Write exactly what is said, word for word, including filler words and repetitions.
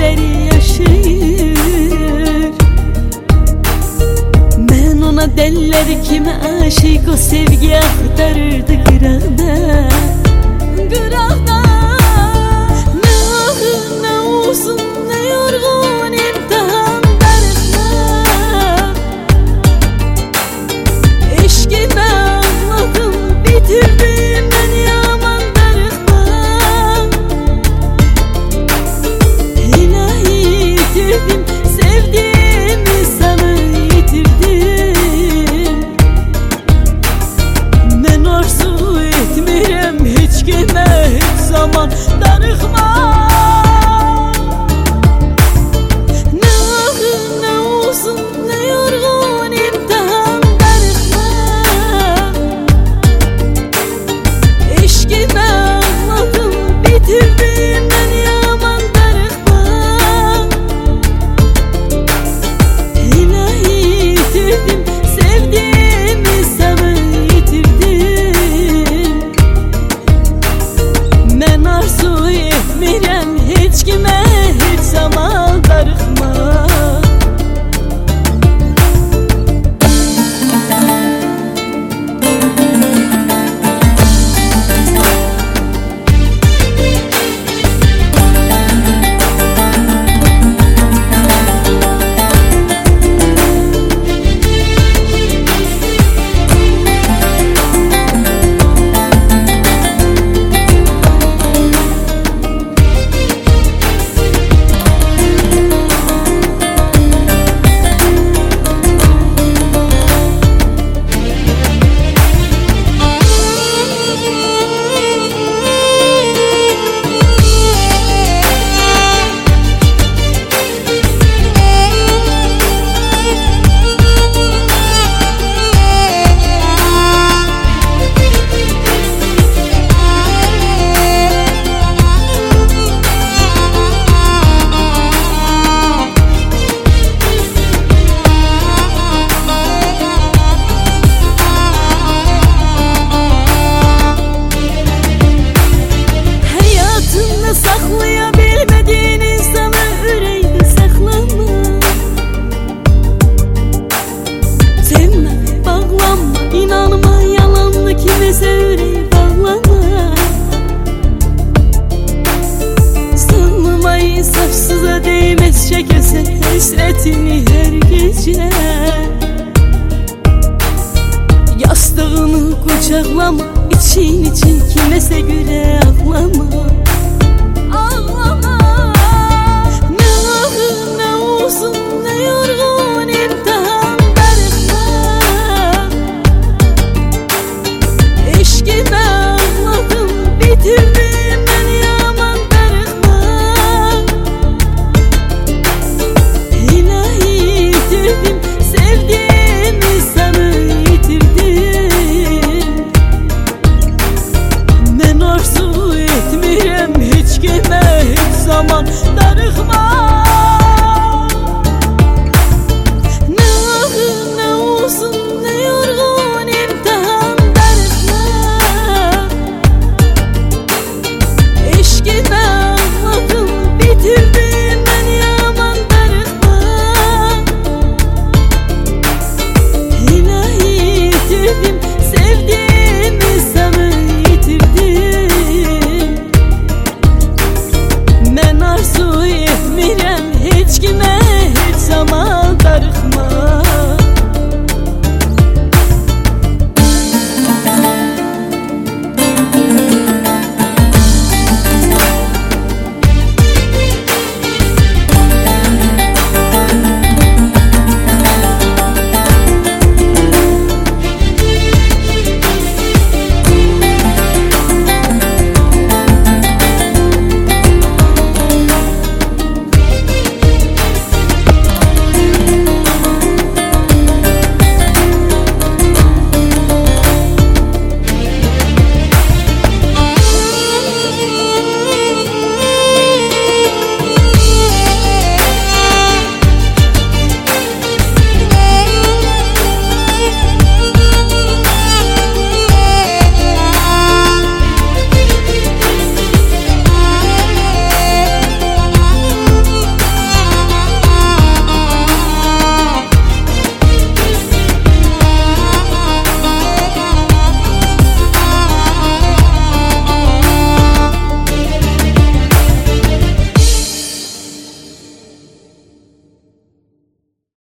halleri yaşayır. Ben ona derler kime aşık, o sevgi aktarırdı kırağda, kırağda. Ne ağır ne uzun ne yorgun imtihanlarına, eşkime ağladım bitirdim ben yaman darıkma. İlahi yitirdim sevdiğim insanı yitirdim. Ben arzu etmirem hiç kime hiç zaman darıkma. Ne ağır ne uzun ne yorgun imtihanlarına, eşkime ağladım bitirdim ben yaman darıkma. İlahi yitirdim sevdiğim insanı yitirdim. Ben arzu etmirem hiç kime hiç zaman darıkma. Saklayabilmediğin insanı yüreğinde saklama. Sevme, bağlanma, inanma, yalanlı kimese yüreği bağlama. Sanma insafsıza değmez çekersen hasretini her gece. Yastığını kucaklama, için için kimese göre ağlama. Ne ağır ne uzun ne yorgun imtihanlarına, eşkime ağladım bitirdim ben yaman darıkma. İlahi yitirdim sevdiğim insanı yitirdim. Ben arzu etmirem hiç kime hiç zaman darıkma. Ne ağır ne uzun ne yorgun imtihanlarına, eşkime ağladım bitirdim ben yaman darıkma. İlahi yitirdim sevdiğim insanı yitirdim. Ben arzu etmirem hiç kime hiç zaman darıkma.